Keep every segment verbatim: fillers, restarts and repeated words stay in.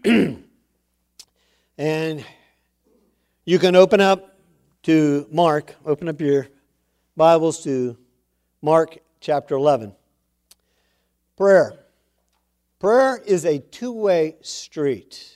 And you can open up to Mark, open up your Bibles to Mark chapter eleven. Prayer. Prayer is a two-way street.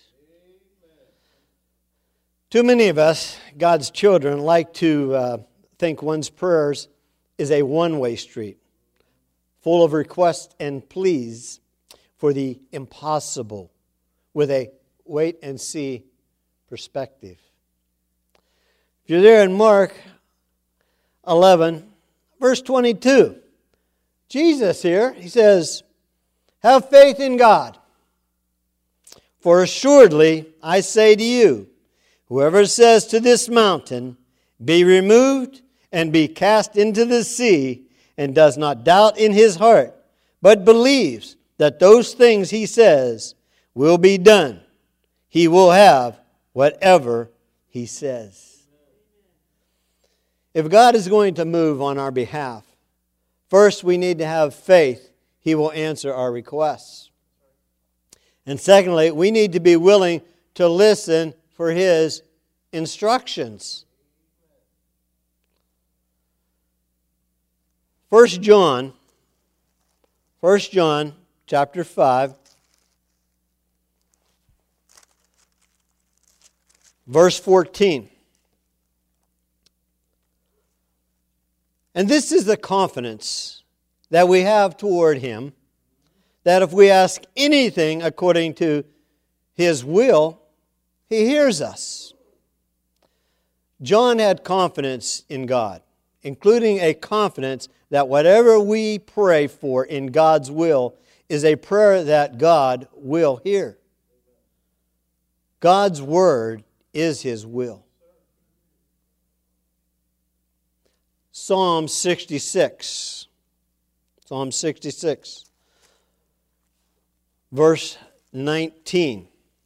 Too many of us, God's children, like to uh, think one's prayers is a one-way street, full of requests and pleas for the impossible, with a wait-and-see perspective. If you're there in Mark eleven, verse twenty-two, Jesus here, he says, "Have faith in God, for assuredly I say to you, whoever says to this mountain, be removed and be cast into the sea, and does not doubt in his heart, but believes that those things he says will be done, he will have whatever he says." If God is going to move on our behalf, first we need to have faith He will answer our requests. And secondly, we need to be willing to listen for His instructions. First John, First John chapter five, verse fourteen. And this is the confidence that we have toward Him, that if we ask anything according to His will, He hears us. John had confidence in God, including a confidence that whatever we pray for in God's will is a prayer that God will hear. God's Word is His will. Psalm sixty-six. Psalm sixty-six, verse nineteen.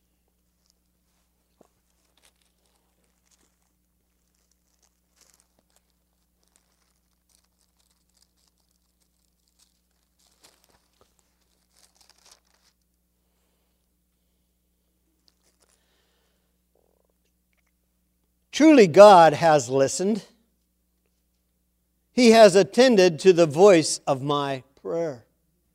Truly God has listened. He has attended to the voice of my prayer.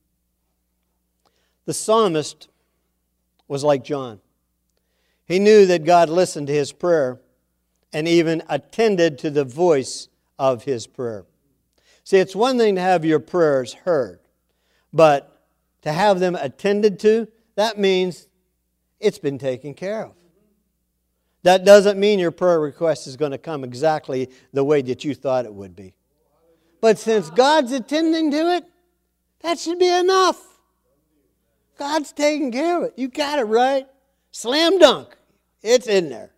The psalmist was like John. He knew that God listened to his prayer and even attended to the voice of his prayer. See, it's one thing to have your prayers heard, but to have them attended to, that means it's been taken care of. That doesn't mean your prayer request is going to come exactly the way that you thought it would be. But since God's attending to it, that should be enough. God's taking care of it. You got it right. Slam dunk. It's in there.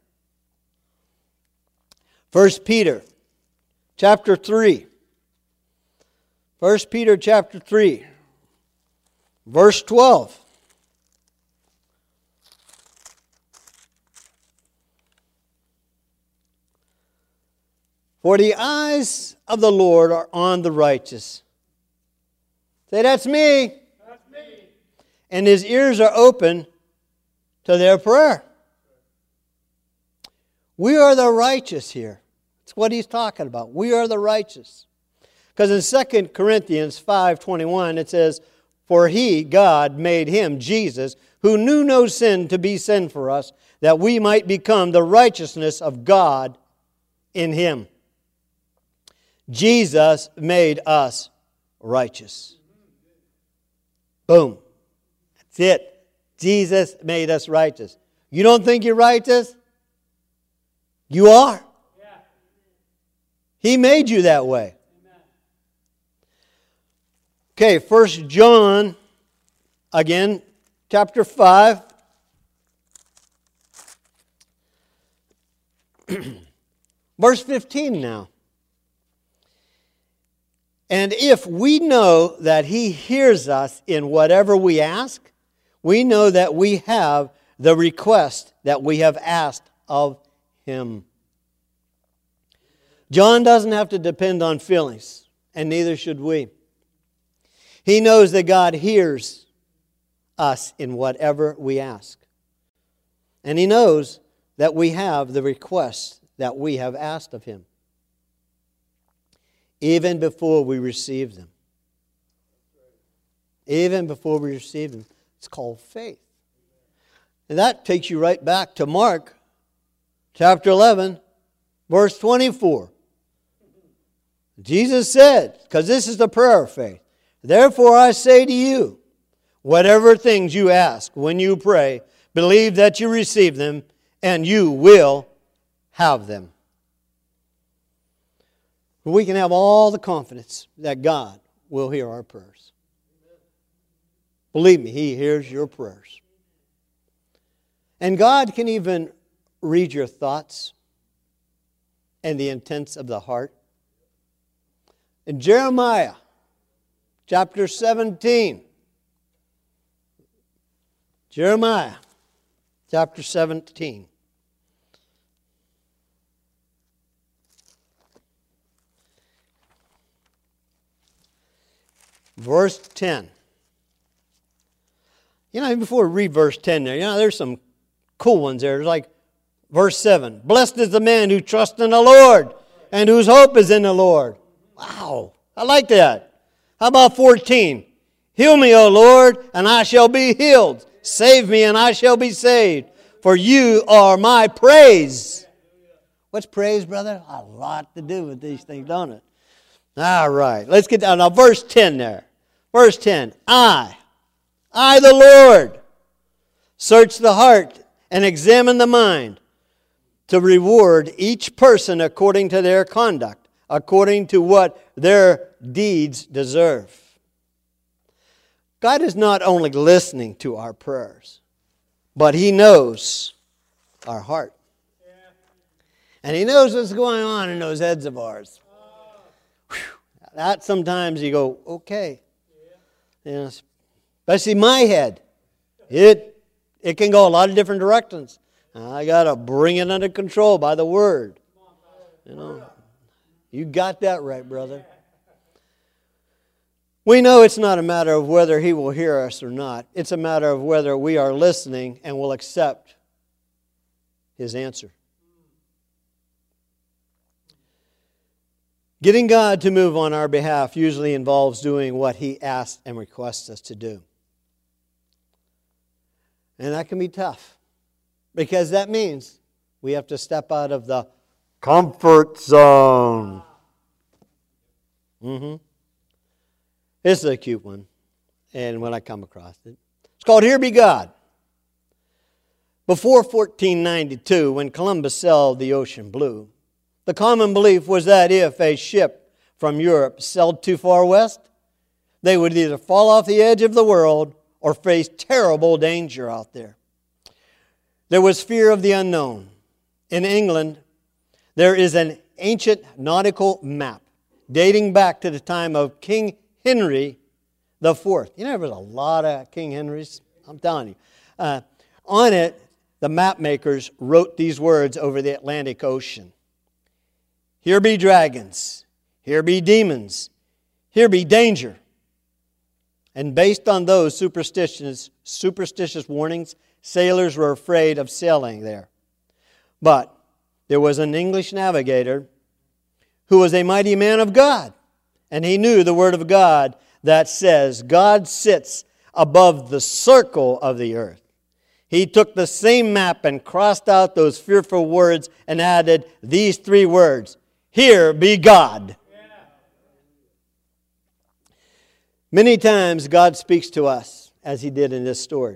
First Peter chapter three. First Peter chapter three, verse twelve. For the eyes of the Lord are on the righteous. Say, that's me. That's me. And His ears are open to their prayer. We are the righteous here. That's what he's talking about. We are the righteous. Because in Second Corinthians five twenty-one it says, "For He, God, made Him, Jesus, who knew no sin, to be sin for us, that we might become the righteousness of God in Him." Jesus made us righteous. Boom. That's it. Jesus made us righteous. You don't think you're righteous? You are. Yeah. He made you that way. Amen. Okay, First John, again, chapter five. Verse fifteen now. And if we know that He hears us in whatever we ask, we know that we have the request that we have asked of Him. John doesn't have to depend on feelings, and neither should we. He knows that God hears us in whatever we ask. And He knows that we have the requests that we have asked of Him, even before we receive them. Even before we receive them. It's called faith. And that takes you right back to Mark chapter eleven, verse twenty-four. Jesus said, because this is the prayer of faith, therefore I say to you, whatever things you ask when you pray, believe that you receive them, and you will have them. We can have all the confidence that God will hear our prayers. Believe me, He hears your prayers. And God can even read your thoughts and the intents of the heart. In Jeremiah chapter seventeen, Jeremiah chapter seventeen. Verse ten. You know, before we read verse ten there, you know, there's some cool ones there. There's like verse seven. Blessed is the man who trusts in the Lord and whose hope is in the Lord. Wow, I like that. How about fourteen? Heal me, O Lord, and I shall be healed. Save me, and I shall be saved. For you are my praise. What's praise, brother? A lot to do with these things, don't it? All right, let's get down. Now, verse ten there. Verse ten. I, I the Lord, search the heart and examine the mind to reward each person according to their conduct, according to what their deeds deserve. God is not only listening to our prayers, but He knows our heart. And He knows what's going on in those heads of ours. Whew. That sometimes you go, okay. You know, especially my head. It, it can go a lot of different directions. I got to bring it under control by the Word. You know, you got that right, brother. We know it's not a matter of whether He will hear us or not. It's a matter of whether we are listening and will accept His answer. Getting God to move on our behalf usually involves doing what He asks and requests us to do. And that can be tough, because that means we have to step out of the comfort zone. Mm-hmm. This is a cute one, and when I come across it, it's called Here Be God. Before fourteen ninety-two, when Columbus sailed the ocean blue, the common belief was that if a ship from Europe sailed too far west, they would either fall off the edge of the world or face terrible danger out there. There was fear of the unknown. In England, there is an ancient nautical map dating back to the time of King Henry the Fourth. You know, there was a lot of King Henrys. I'm telling you. Uh, on it, the map makers wrote these words over the Atlantic Ocean. Here be dragons. Here be demons. Here be danger. And based on those superstitious, superstitious warnings, sailors were afraid of sailing there. But there was an English navigator who was a mighty man of God. And he knew the Word of God that says, God sits above the circle of the earth. He took the same map and crossed out those fearful words and added these three words, Here be God. Many times God speaks to us, as He did in this story.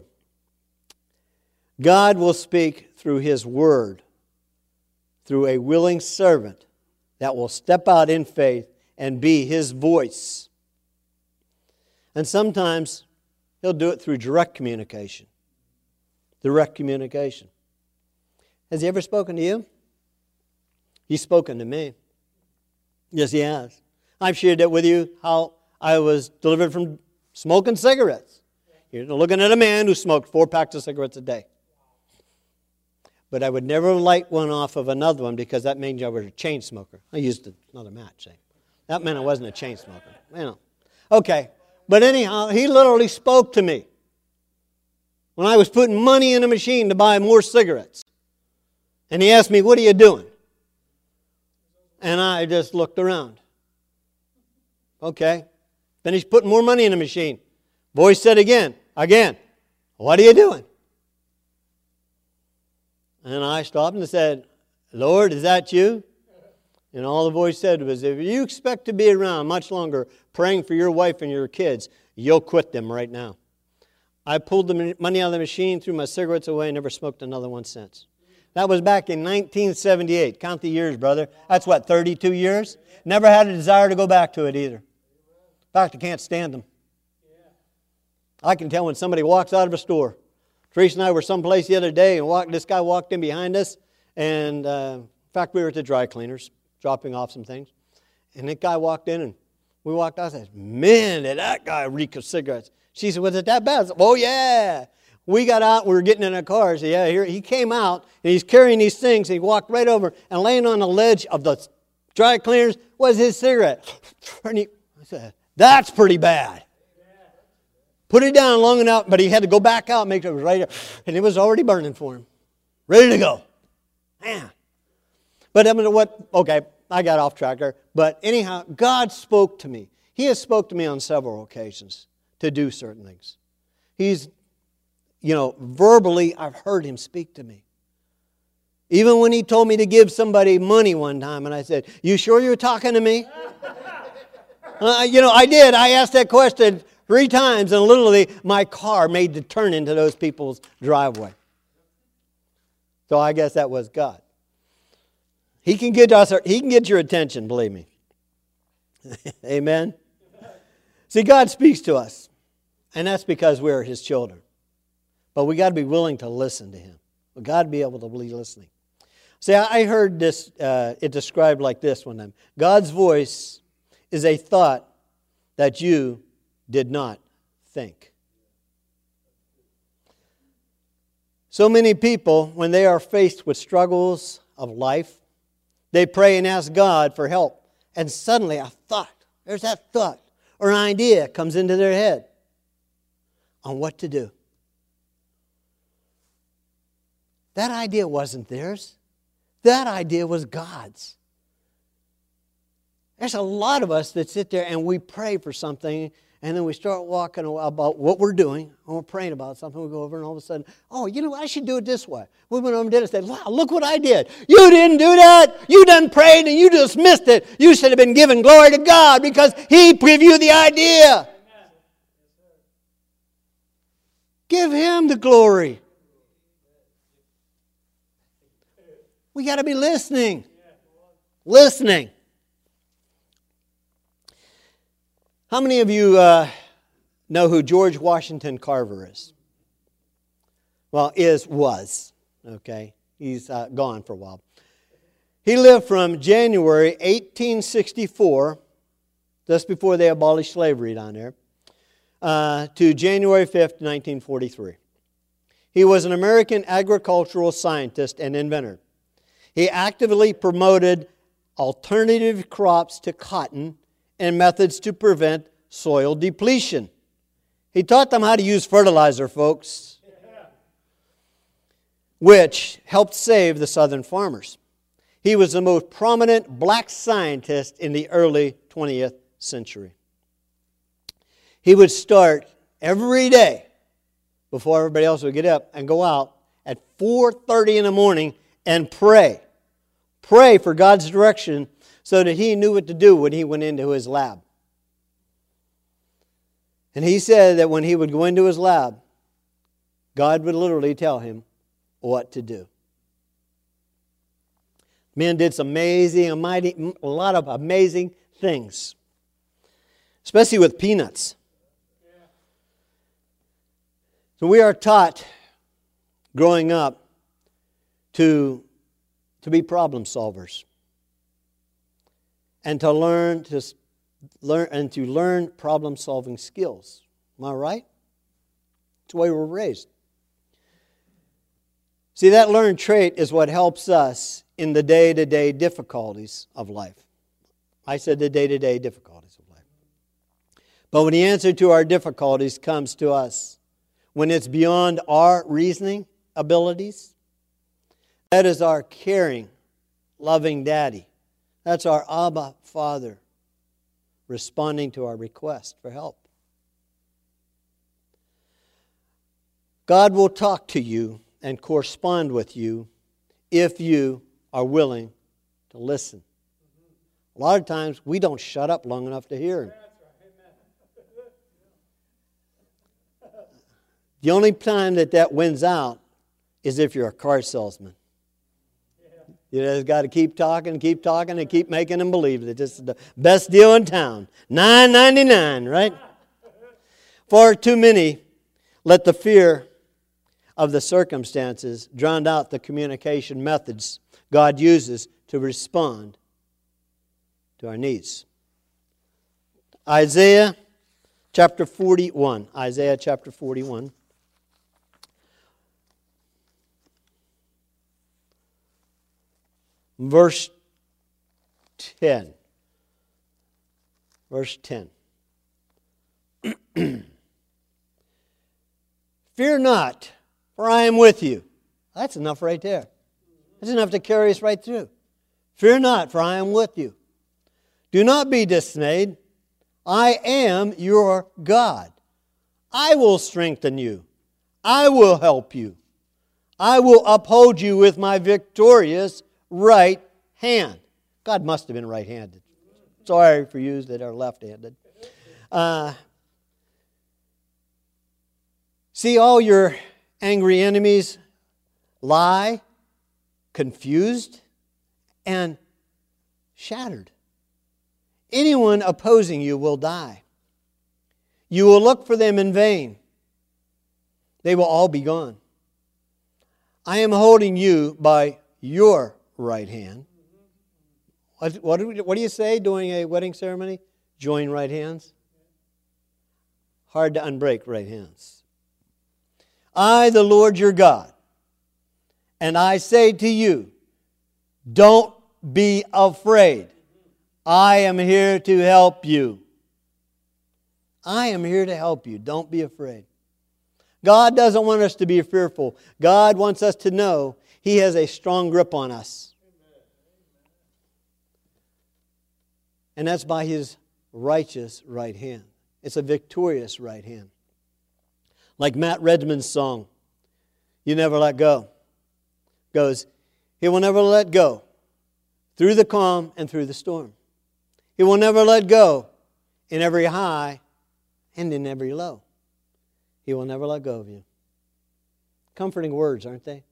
God will speak through His Word, through a willing servant that will step out in faith and be His voice. And sometimes He'll do it through direct communication. Direct communication. Has He ever spoken to you? He's spoken to me. Yes, He has. I've shared that with you, how I was delivered from smoking cigarettes. You're looking at a man who smoked four packs of cigarettes a day. But I would never light one off of another one because that means I was a chain smoker. I used another match. Say. That meant I wasn't a chain smoker. You know. Okay. But anyhow, He literally spoke to me. when I was putting money in a machine to buy more cigarettes. And he asked me, what are you doing? And I just looked around. Okay. Finished putting more money in the machine. Voice said again, again, what are you doing? And I stopped and said, Lord, is that you? And all the voice said was, if you expect to be around much longer praying for your wife and your kids, you'll quit them right now. I pulled the money out of the machine, threw my cigarettes away, and never smoked another one since. That was back in nineteen seventy-eight. Count the years, brother. That's what, thirty-two years? Never had a desire to go back to it either. In fact, I can't stand them. I can tell when somebody walks out of a store. Teresa and I were someplace the other day, and walked, this guy walked in behind us, and uh, in fact, we were at the dry cleaners, dropping off some things. And that guy walked in, and we walked out and said, man, did that guy reek of cigarettes. She said, was it that bad? I said, oh, yeah. We got out, we were getting in a car. So, yeah, here he came out, and he's carrying these things. And he walked right over, and laying on the ledge of the dry cleaners was his cigarette. And he, I said, that's pretty bad. Put it down long enough, but he had to go back out and make sure it was right there. And it was already burning for him. Ready to go. Man. But I mean, what, okay, I got off track there. But anyhow, God spoke to me. He has spoke to me on several occasions to do certain things. He's, you know, verbally, I've heard Him speak to me. Even when He told me to give somebody money one time, and I said, you sure you're talking to me? uh, you know, I did. I asked that question three times, and literally my car made the turn into those people's driveway. So I guess that was God. He can get us. He can get your attention, believe me. Amen? See, God speaks to us, and that's because we're His children. But we got to be willing to listen to Him. We've got to be able to be listening. See, I heard this, uh, it described like this one time. God's voice is a thought that you did not think. So many people, when they are faced with struggles of life, they pray and ask God for help. And suddenly a thought, there's that thought or an idea comes into their head on what to do. That idea wasn't theirs. That idea was God's. There's a lot of us that sit there and we pray for something, and then we start walking about what we're doing, and we're praying about something. We go over, and all of a sudden, oh, you know, I should do it this way. We went over and did it and said, wow, look what I did. You didn't do that. You done prayed, and you just missed it. You should have been giving glory to God because He previewed the idea. Give Him the glory. We got to be listening. Listening. How many of you uh, know who George Washington Carver is? Well, is, was. Okay. He's uh, gone for a while. He lived from January eighteen sixty-four, just before they abolished slavery down there, uh, to January fifth, nineteen forty-three. He was an American agricultural scientist and inventor. He actively promoted alternative crops to cotton and methods to prevent soil depletion. He taught them how to use fertilizer, folks, which helped save the southern farmers. He was the most prominent black scientist in the early twentieth century. He would start every day before everybody else would get up and go out at four thirty in the morning and pray. Pray for God's direction so that he knew what to do when he went into his lab. And he said that when he would go into his lab, God would literally tell him what to do. Men did some amazing, a, mighty, a lot of amazing things, especially with peanuts. So we are taught growing up to, to be problem solvers and to learn to learn and to learn problem solving skills. Am I right? That's the way we're raised. See, that learned trait is what helps us in the day-to-day difficulties of life. I said the day-to-day difficulties of life. But when the answer to our difficulties comes to us, when it's beyond our reasoning abilities. That is our caring, loving Daddy. That's our Abba Father responding to our request for help. God will talk to you and correspond with you if you are willing to listen. A lot of times we don't shut up long enough to hear Him. The only time that that wins out is if you're a car salesman. You just got to keep talking, keep talking, and keep making them believe that this is the best deal in town. nine ninety-nine, right? Far too many let the fear of the circumstances drown out the communication methods God uses to respond to our needs. Isaiah chapter forty-one. Isaiah chapter forty-one. Verse ten. Verse ten. Fear not, for I am with you. That's enough right there. That's enough to carry us right through. Fear not, for I am with you. Do not be dismayed. I am your God. I will strengthen you. I will help you. I will uphold you with my victorious right hand. God must have been right-handed. Sorry for you that are left-handed. Uh, see all your angry enemies lie, confused, and shattered. Anyone opposing you will die. You will look for them in vain. They will all be gone. I am holding you by your right hand. What, what, do, we, what do you say during a wedding ceremony? Join right hands. Hard to unbreak right hands. I, the Lord your God, and I say to you, don't be afraid. I am here to help you. I am here to help you. Don't be afraid. God doesn't want us to be fearful. God wants us to know He has a strong grip on us. And that's by His righteous right hand. It's a victorious right hand. Like Matt Redman's song, You Never Let Go, goes, He will never let go through the calm and through the storm. He will never let go in every high and in every low. He will never let go of you. Comforting words, aren't they?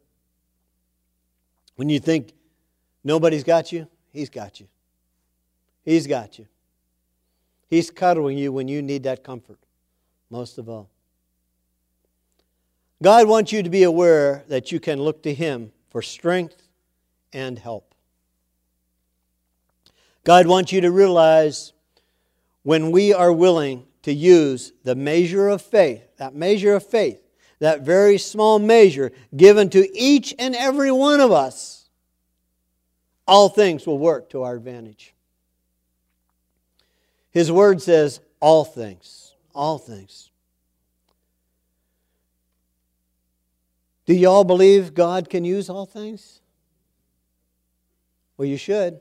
When you think nobody's got you, He's got you. He's got you. He's cuddling you when you need that comfort, most of all. God wants you to be aware that you can look to Him for strength and help. God wants you to realize when we are willing to use the measure of faith, that measure of faith, that very small measure given to each and every one of us, all things will work to our advantage. His Word says, all things, all things. Do you all believe God can use all things? Well, you should.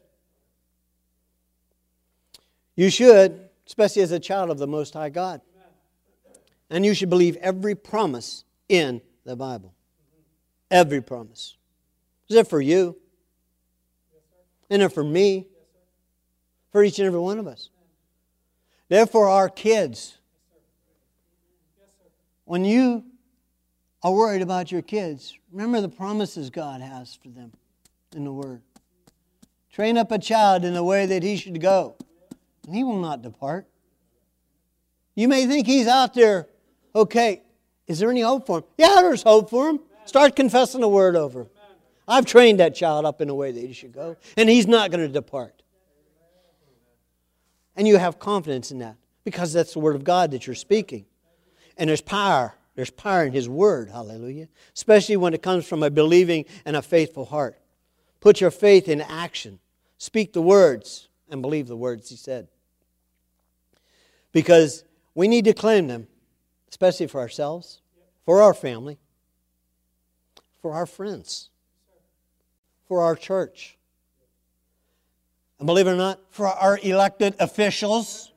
You should, especially as a child of the Most High God. And you should believe every promise in the Bible. Every promise. Is it for you? Isn't it for me? For each and every one of us. Therefore, our kids, when you are worried about your kids, remember the promises God has for them in the Word. Train up a child in the way that he should go, and he will not depart. You may think he's out there, okay, is there any hope for him? Yeah, there's hope for him. Start confessing the Word over him. I've trained that child up in the way that he should go, and he's not going to depart. And you have confidence in that because that's the Word of God that you're speaking. And there's power. There's power in His Word. Hallelujah. Especially when it comes from a believing and a faithful heart. Put your faith in action. Speak the words and believe the words He said. Because we need to claim them, especially for ourselves for our family, for our friends, for our church, and believe it or not, for our elected officials.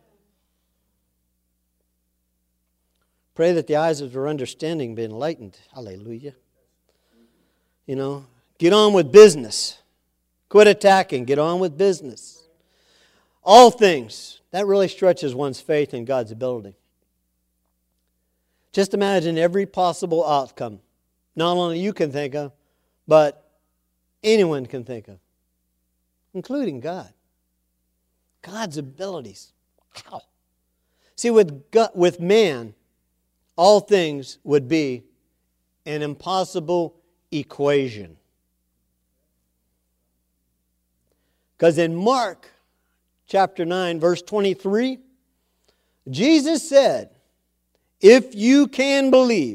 Pray that the eyes of their understanding be enlightened. Hallelujah. You know, get on with business. Quit attacking. Get on with business. All things. That really stretches one's faith in God's ability. Just imagine every possible outcome. Not only you can think of, but anyone can think of. Including God. God's abilities. Wow. See, with God, with man, all things would be an impossible equation. Because in Mark chapter nine, verse twenty-three, Jesus said, if you can believe,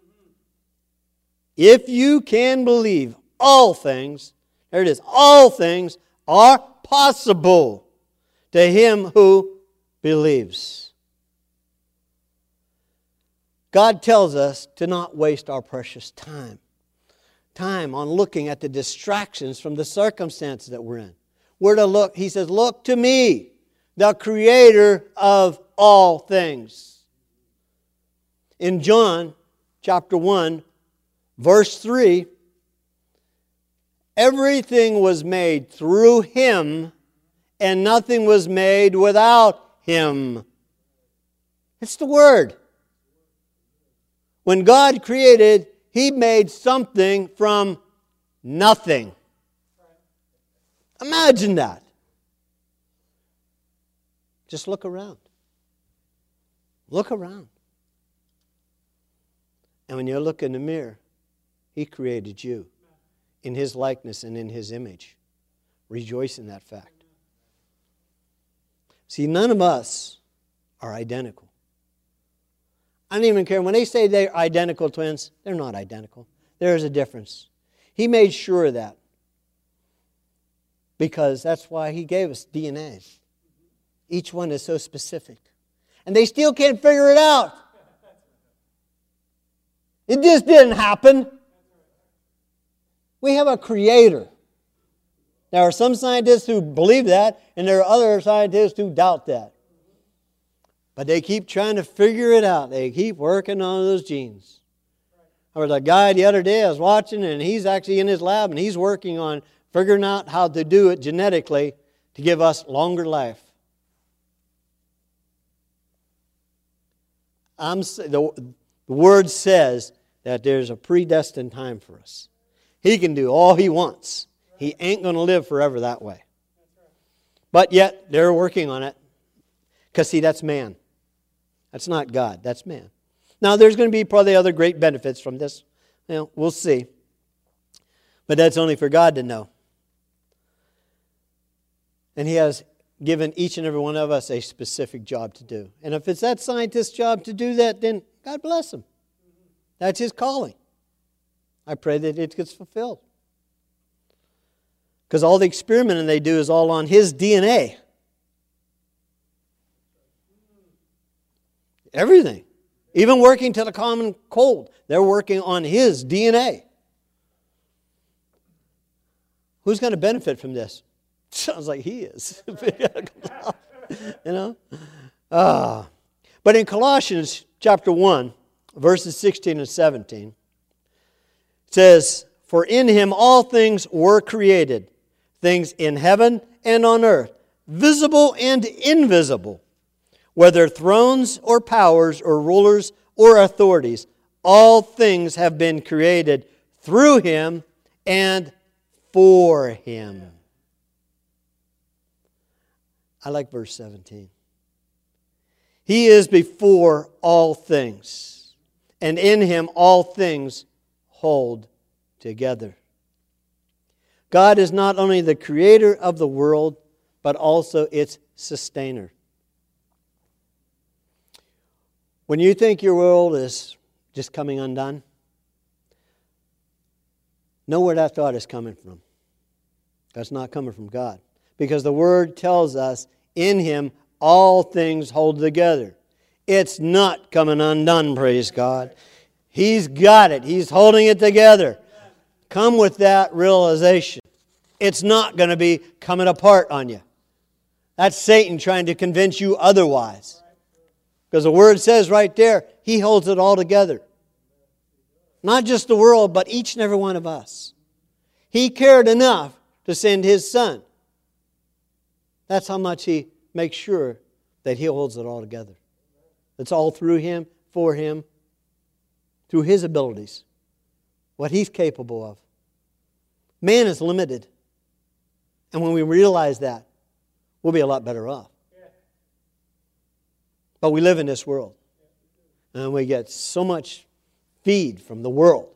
if you can believe, all things, there it is, all things are possible to him who believes. God tells us to not waste our precious time. Time on looking at the distractions from the circumstances that we're in. We're to look, He says, look to me, the Creator of all things. In John chapter one, verse three, everything was made through Him, and nothing was made without Him. It's the Word. When God created, He made something from nothing. Imagine that. Just look around. Look around. And when you look in the mirror, He created you in His likeness and in His image. Rejoice in that fact. See, none of us are identical. I don't even care. When they say they're identical twins, they're not identical. There is a difference. He made sure of that. Because that's why He gave us D N A. Each one is so specific. And they still can't figure it out. It just didn't happen. We have a Creator. There are some scientists who believe that, and there are other scientists who doubt that. But they keep trying to figure it out. They keep working on those genes. There was a guy the other day I was watching, and he's actually in his lab, and he's working on figuring out how to do it genetically to give us longer life. I'm, the, the Word says that there's a predestined time for us. He can do all He wants. He ain't going to live forever that way. But yet, they're working on it. Because, see, that's man. That's not God. That's man. Now, there's going to be probably other great benefits from this. You know, we'll see. But that's only for God to know. And He has given each and every one of us a specific job to do. And if it's that scientist's job to do that, then God bless him. That's his calling. I pray that it gets fulfilled. Because all the experimenting they do is all on his D N A. Everything. Even working to the common cold. They're working on his D N A. Who's going to benefit from this? Sounds like he is. You know? Ah. But in Colossians chapter one, verses sixteen and seventeen, it says, "For in Him all things were created, things in heaven and on earth, visible and invisible, whether thrones or powers or rulers or authorities, all things have been created through Him and for Him." I like verse seventeen. "He is before all things, and in Him all things hold together." God is not only the creator of the world, but also its sustainer. When you think your world is just coming undone, know where that thought is coming from. That's not coming from God. Because the Word tells us, in Him all things hold together. It's not coming undone, praise God. He's got it. He's holding it together. Come with that realization. It's not going to be coming apart on you. That's Satan trying to convince you otherwise. Because the Word says right there, He holds it all together. Not just the world, but each and every one of us. He cared enough to send His Son. That's how much He makes sure that He holds it all together. It's all through Him, for Him, through His abilities, what He's capable of. Man is limited. And when we realize that, we'll be a lot better off. But we live in this world. And we get so much feed from the world.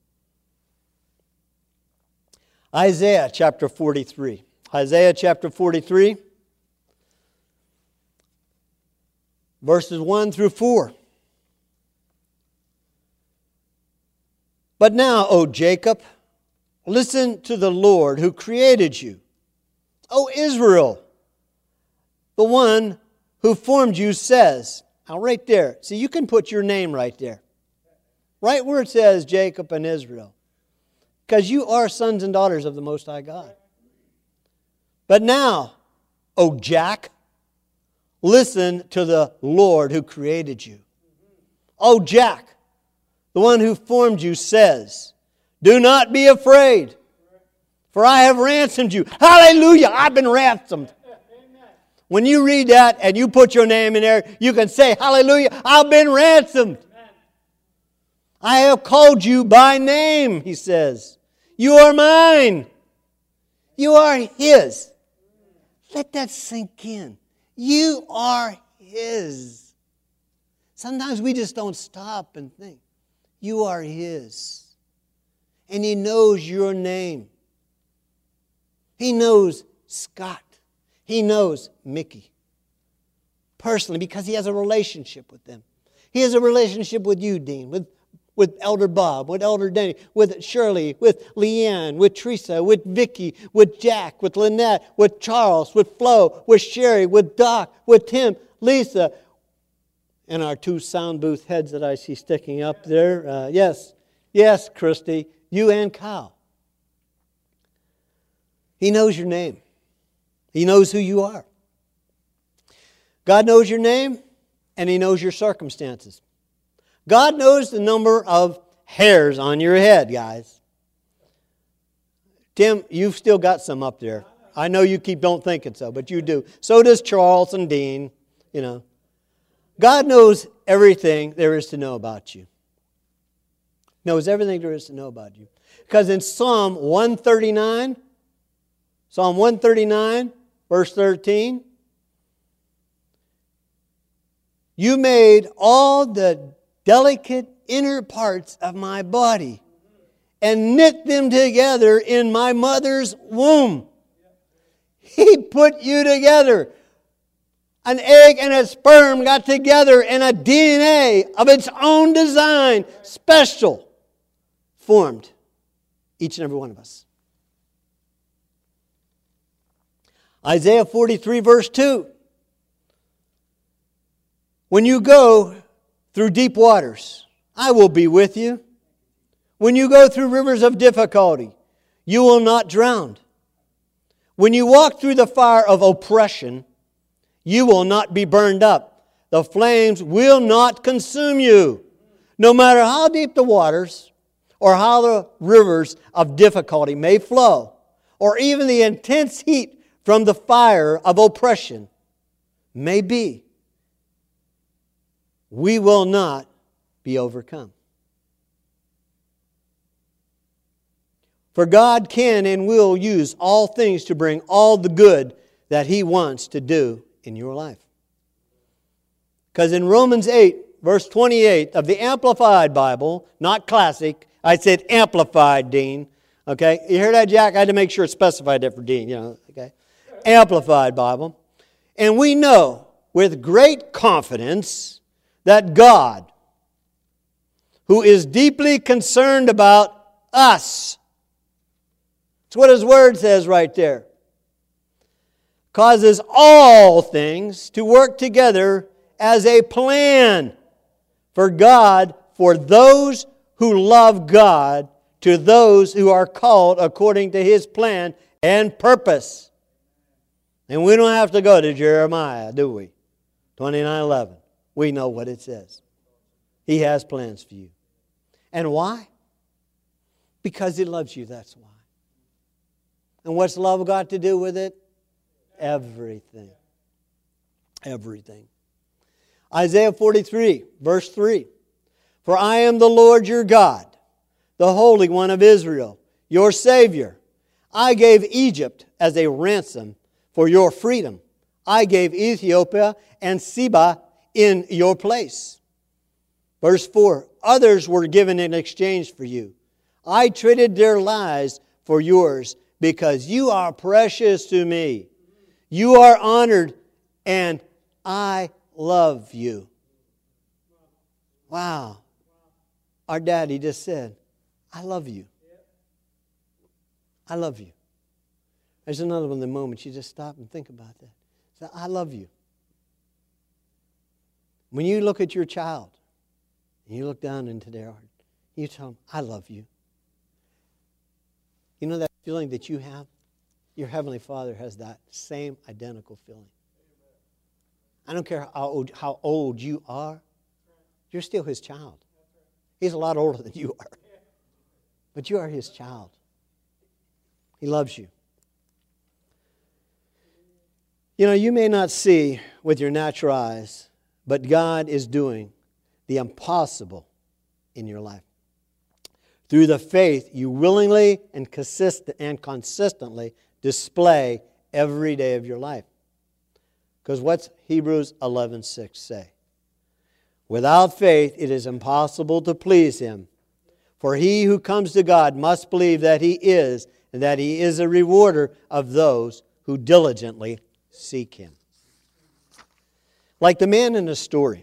Isaiah chapter forty-three. Isaiah chapter forty-three. Verses one through four. But now, O Jacob, listen to the Lord who created you. O Israel, the one who formed you says. Now right there. See, you can put your name right there. Right where it says Jacob and Israel. Because you are sons and daughters of the Most High God. But now, O Jack, listen to the Lord who created you. O Jack, the one who formed you says, do not be afraid, for I have ransomed you. Hallelujah, I've been ransomed. When you read that and you put your name in there, you can say, hallelujah, I've been ransomed. I have called you by name, He says. You are mine. You are His. Let that sink in. You are His. Sometimes we just don't stop and think. You are His. And He knows your name. He knows Scott. He knows Mickey. Personally, because He has a relationship with them. He has a relationship with you, Dean, with, with Elder Bob, with Elder Denny, with Shirley, with Leanne, with Teresa, with Vicky, with Jack, with Lynette, with Charles, with Flo, with Sherry, with Doc, with Tim, Lisa, and our two sound booth heads that I see sticking up there. Uh, yes, yes, Christy, you and Kyle. He knows your name. He knows who you are. God knows your name, and He knows your circumstances. God knows the number of hairs on your head, guys. Tim, you've still got some up there. I know you keep don't thinking so, but you do. So does Charles and Dean, you know. God knows everything there is to know about you. Knows everything there is to know about you. Because in Psalm one thirty-nine, Psalm one thirty-nine, verse thirteen, you made all the delicate inner parts of my body and knit them together in my mother's womb. He put you together. An egg and a sperm got together in a D N A of its own design, special, formed each and every one of us. Isaiah forty-three, verse two. When you go through deep waters, I will be with you. When you go through rivers of difficulty, you will not drown. When you walk through the fire of oppression, you will not be burned up. The flames will not consume you. No matter how deep the waters or how the rivers of difficulty may flow, or even the intense heat from the fire of oppression may be, we will not be overcome. For God can and will use all things to bring all the good that He wants to do in your life. Because in Romans eight, verse twenty-eight of the Amplified Bible, not Classic, I said Amplified, Dean. Okay, you hear that, Jack? I had to make sure it specified that for Dean, you know, okay? Amplified Bible. And we know with great confidence that God, who is deeply concerned about us, that's what His Word says right there, causes all things to work together as a plan for God for those who love God, to those who are called according to His plan and purpose. And we don't have to go to Jeremiah, do we? twenty-nine eleven. We know what it says. He has plans for you. And why? Because He loves you, that's why. And what's love got to do with it? Everything. Everything. Isaiah forty-three, verse three. For I am the Lord your God, the Holy One of Israel, your Savior. I gave Egypt as a ransom for your freedom. I gave Ethiopia and Seba in your place. Verse four. Others were given in exchange for you. I traded their lives for yours because you are precious to me. You are honored and I love you. Wow. Our daddy just said, I love you. I love you. There's another one of the moments you just stop and think about that. Say, I love you. When you look at your child, and you look down into their heart, you tell them, I love you. You know that feeling that you have? Your Heavenly Father has that same identical feeling. I don't care how old, how old you are, you're still His child. He's a lot older than you are. But you are His child. He loves you. You know, you may not see with your natural eyes, but God is doing the impossible in your life. Through the faith you willingly and consistent and consistently display every day of your life. Because what's Hebrews eleven six say? Without faith it is impossible to please Him. For he who comes to God must believe that He is, and that He is a rewarder of those who diligently seek Him. Like the man in the story.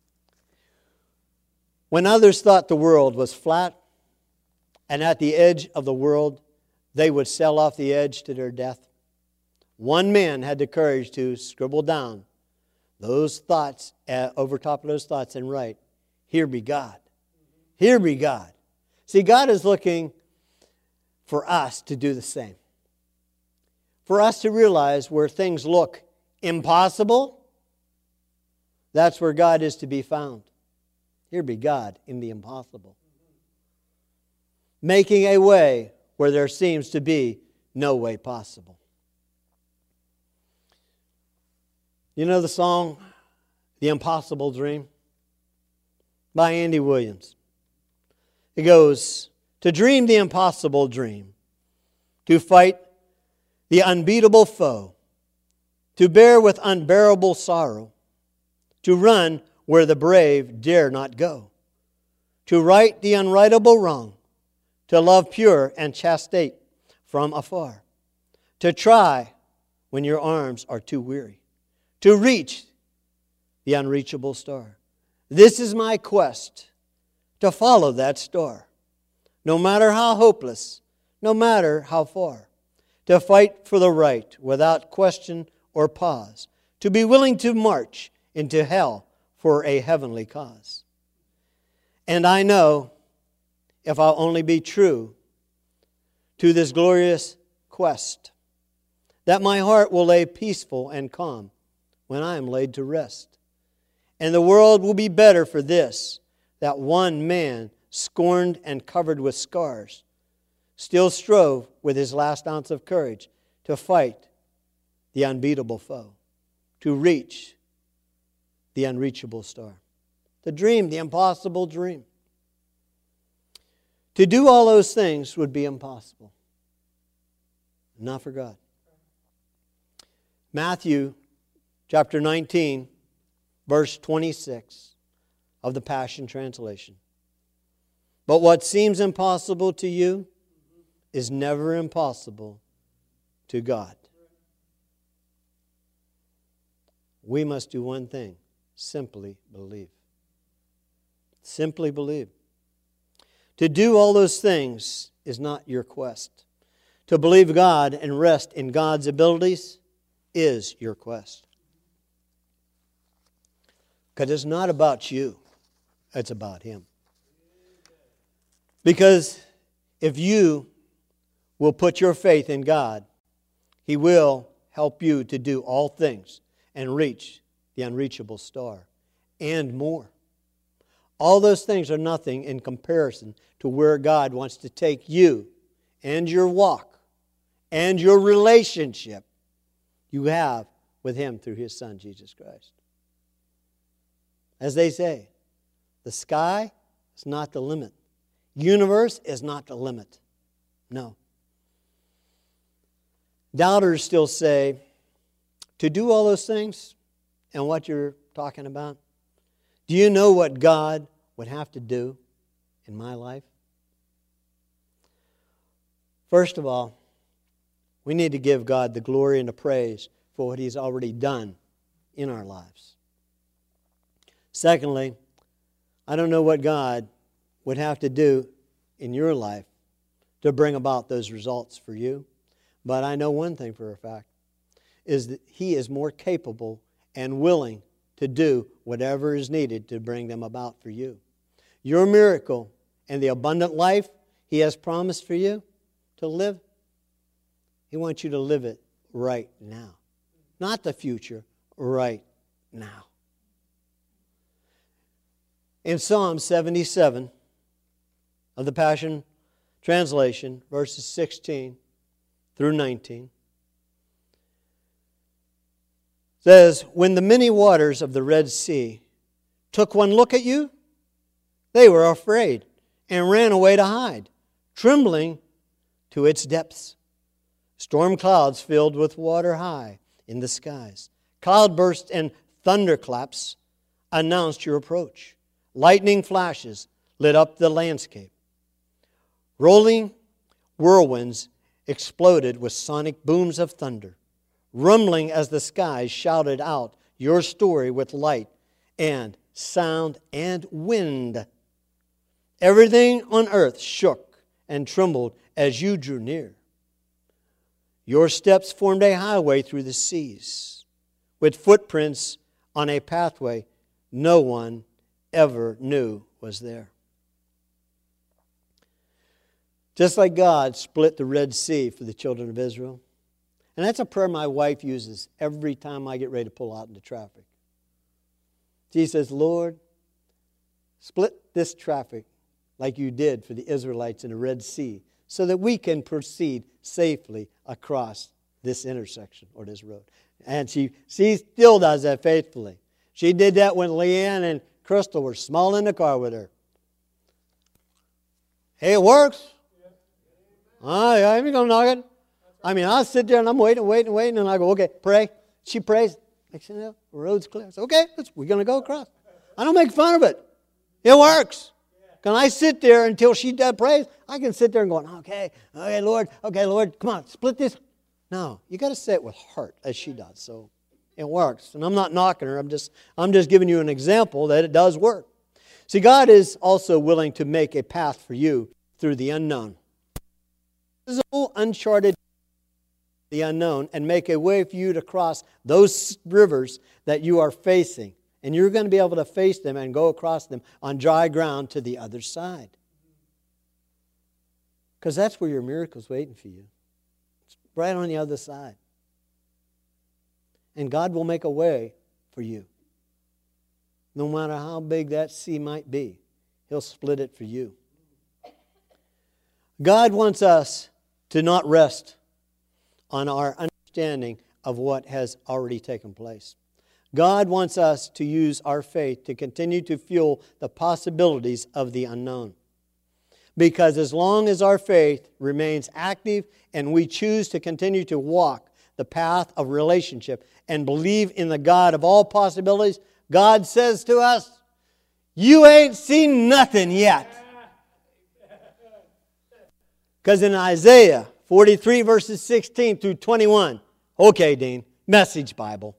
When others thought the world was flat, and at the edge of the world they would sail off the edge to their death, one man had the courage to scribble down those thoughts, uh, over top of those thoughts, and write, here be God. Here be God. See, God is looking for us to do the same. For us to realize where things look impossible, that's where God is to be found. Here be God in the impossible. Making a way where there seems to be no way possible. You know the song, The Impossible Dream? By Andy Williams. It goes, to dream the impossible dream, to fight the unbeatable foe, to bear with unbearable sorrow, to run where the brave dare not go, to right the unrightable wrong, to love pure and chastised from afar, to try when your arms are too weary, to reach the unreachable star. This is my quest, to follow that star, no matter how hopeless, no matter how far, to fight for the right without question or pause, to be willing to march into hell for a heavenly cause. And I know, if I'll only be true to this glorious quest, that my heart will lay peaceful and calm when I am laid to rest. And the world will be better for this, that one man, scorned and covered with scars, still strove with his last ounce of courage to fight the unbeatable foe, to reach the unreachable star, to dream the impossible dream. To do all those things would be impossible. Not for God. Matthew chapter nineteen, verse twenty-six of the Passion Translation. But what seems impossible to you is never impossible to God. We must do one thing, simply believe. Simply believe. To do all those things is not your quest. To believe God and rest in God's abilities is your quest. Because it's not about you. It's about Him. Because if you will put your faith in God, He will help you to do all things and reach the unreachable star and more. All those things are nothing in comparison to where God wants to take you and your walk and your relationship you have with Him through His Son, Jesus Christ. As they say, the sky is not the limit. Universe is not the limit. No. Doubters still say, to do all those things and what you're talking about, do you know what God would have to do in my life? First of all, we need to give God the glory and the praise for what He's already done in our lives. Secondly, I don't know what God would have to do in your life to bring about those results for you, but I know one thing for a fact, is that He is more capable and willing to do whatever is needed to bring them about for you. Your miracle and the abundant life He has promised for you to live, He wants you to live it right now. Not the future, right now. In Psalm seventy-seven of the Passion Translation, verses sixteen through nineteen, says, when the many waters of the Red Sea took one look at you, they were afraid and ran away to hide, trembling to its depths. Storm clouds filled with water high in the skies. Cloudbursts and thunderclaps announced your approach. Lightning flashes lit up the landscape. Rolling whirlwinds exploded with sonic booms of thunder, rumbling as the skies shouted out your story with light and sound and wind. Everything on earth shook and trembled as you drew near. Your steps formed a highway through the seas, with footprints on a pathway no one ever knew was there. Just like God split the Red Sea for the children of Israel. And that's a prayer my wife uses every time I get ready to pull out into traffic. She says, Lord, split this traffic like you did for the Israelites in the Red Sea so that we can proceed safely across this intersection or this road. And she, she still does that faithfully. She did that when Leanne and Crystal were small in the car with her. Hey, it works. Oh, yeah, I'm going to knock it. I mean, I'll sit there and I'm waiting, waiting, waiting, and I go, okay, pray. She prays. Next thing you know, the road's clear. I say, okay, let's, we're going to go across. I don't make fun of it. It works. Can I sit there until she does praise? I can sit there and go, okay, okay, Lord, okay, Lord, come on, split this. No, you got to say it with heart, as she does. So it works. And I'm not knocking her. I'm just, I'm just giving you an example that it does work. See, God is also willing to make a path for you through the unknown. Visible, uncharted, the unknown, and make a way for you to cross those rivers that you are facing. And you're going to be able to face them and go across them on dry ground to the other side. Because that's where your miracle's waiting for you. It's right on the other side. And God will make a way for you. No matter how big that sea might be, He'll split it for you. God wants us to not rest on our understanding of what has already taken place. God wants us to use our faith to continue to fuel the possibilities of the unknown. Because as long as our faith remains active and we choose to continue to walk the path of relationship and believe in the God of all possibilities, God says to us, you ain't seen nothing yet. Because in Isaiah forty-three verses sixteen through twenty-one, okay, Dean, Message Bible.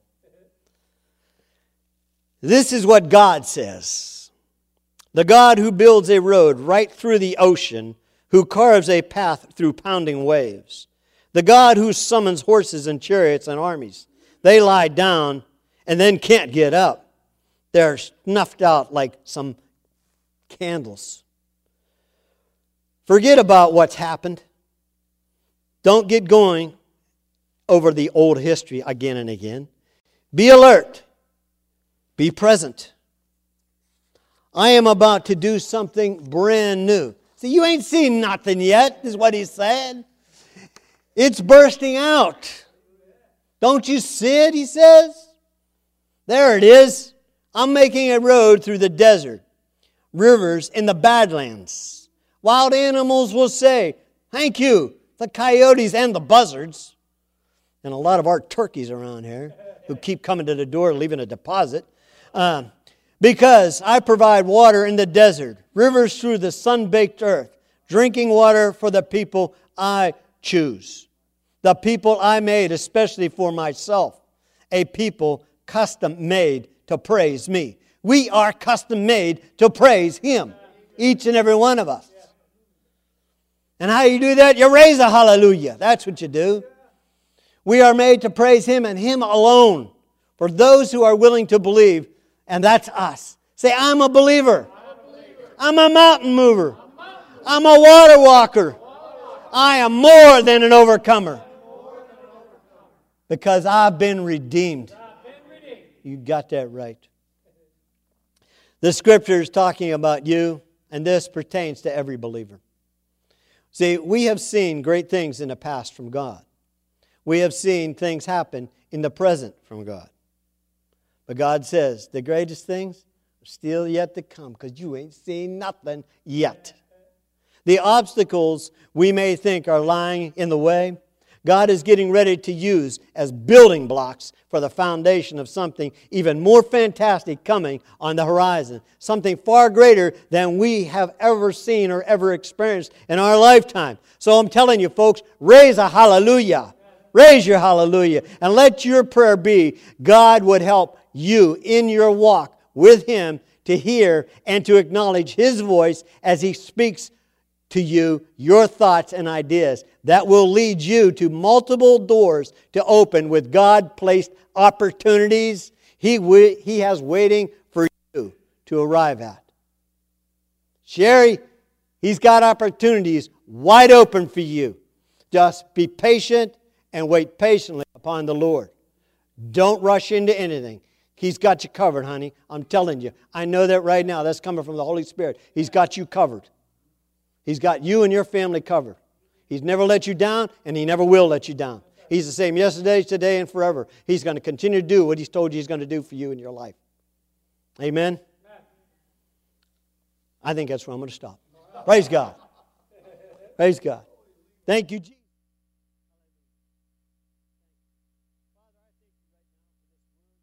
This is what God says. The God who builds a road right through the ocean, who carves a path through pounding waves. The God who summons horses and chariots and armies. They lie down and then can't get up. They're snuffed out like some candles. Forget about what's happened. Don't get going over the old history again and again. Be alert. Be present. I am about to do something brand new. See, you ain't seen nothing yet, is what he said. It's bursting out. Don't you see it, he says? There it is. I'm making a road through the desert, rivers in the Badlands. Wild animals will say, thank you, the coyotes and the buzzards. And a lot of our turkeys around here who keep coming to the door leaving a deposit. Um, because I provide water in the desert, rivers through the sun-baked earth, drinking water for the people I choose. The people I made especially for myself, a people custom-made to praise me. We are custom-made to praise Him, each and every one of us. And how you do that? You raise a hallelujah. That's what you do. We are made to praise Him and Him alone. For those who are willing to believe, and that's us. Say, I'm a believer. I'm a mountain mover. I'm a water walker. I am more than an overcomer. Because I've been redeemed. You got that right. The Scripture is talking about you, and this pertains to every believer. See, we have seen great things in the past from God. We have seen things happen in the present from God. But God says, the greatest things are still yet to come because you ain't seen nothing yet. The obstacles we may think are lying in the way, God is getting ready to use as building blocks for the foundation of something even more fantastic coming on the horizon. Something far greater than we have ever seen or ever experienced in our lifetime. So I'm telling you folks, raise a hallelujah. Raise your hallelujah. And let your prayer be, God would help you in your walk with Him to hear and to acknowledge His voice as He speaks to you your thoughts and ideas. That will lead you to multiple doors to open with God-placed opportunities He, w- he has waiting for you to arrive at. Sherry, He's got opportunities wide open for you. Just be patient and wait patiently upon the Lord. Don't rush into anything. He's got you covered, honey. I'm telling you. I know that right now. That's coming from the Holy Spirit. He's got you covered. He's got you and your family covered. He's never let you down, and He never will let you down. He's the same yesterday, today, and forever. He's going to continue to do what He's told you He's going to do for you in your life. Amen? I think that's where I'm going to stop. Praise God. Praise God. Thank you, Jesus.